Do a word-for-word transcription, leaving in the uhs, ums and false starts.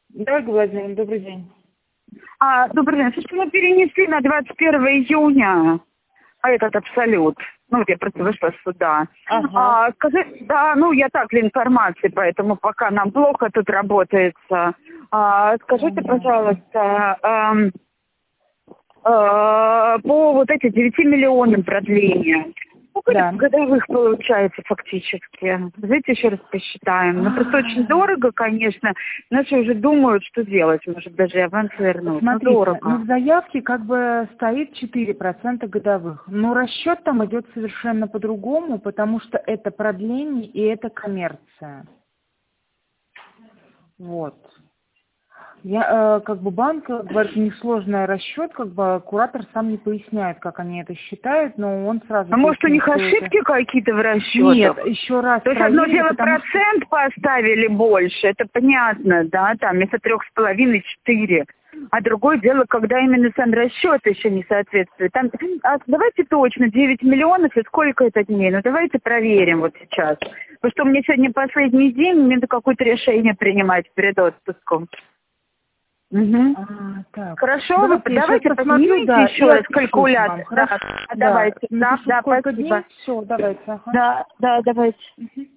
Да, Владимир, добрый день. А, добрый день. Слушайте, мы перенесли на двадцать первое июня а этот абсолют. Ну, вот я просто вышла сюда. Ага. А, скажи, да, ну, я так для информации, поэтому пока нам плохо тут работается. А, скажите, Ага. пожалуйста, эм, э, по вот этим девяти миллионам продления. Сколько Да. это годовых получается фактически? Давайте еще раз посчитаем. Ну, просто очень дорого, конечно. Наши уже думают, что делать. Может, даже и аванс вернуть. Ну, Смотрите, дорого. ну в заявке как бы стоит четыре процента годовых, но расчет там идет совершенно по-другому, потому что это продление и это коммерция. Вот. Я, э, как бы банк э, говорит, у них сложный расчет, как бы куратор сам не поясняет, как они это считают, но он сразу А может, у пояснил, них что это... ошибки какие-то в Нет, расчетах? еще раз То есть одно проверили, дело потому что... процент поставили больше, это понятно, да, там вместо трех с половиной четыре. А другое дело, когда именно сам расчет еще не соответствует. Там, а давайте точно, девять миллионов и сколько это дней? Ну давайте проверим вот сейчас. Потому что у меня сегодня последний день, мне надо какое-то решение принимать перед отпуском. Угу. А, так. Хорошо, вы Давайте я сейчас давайте посмотрю, поднимите да, еще и раз отпишусь вам. калькулятор. Да, Хорошо, да. давайте. Да, Напишу, да, сколько спасибо. дней. Все, давайте. Ага. Да, да, давайте. Мгм.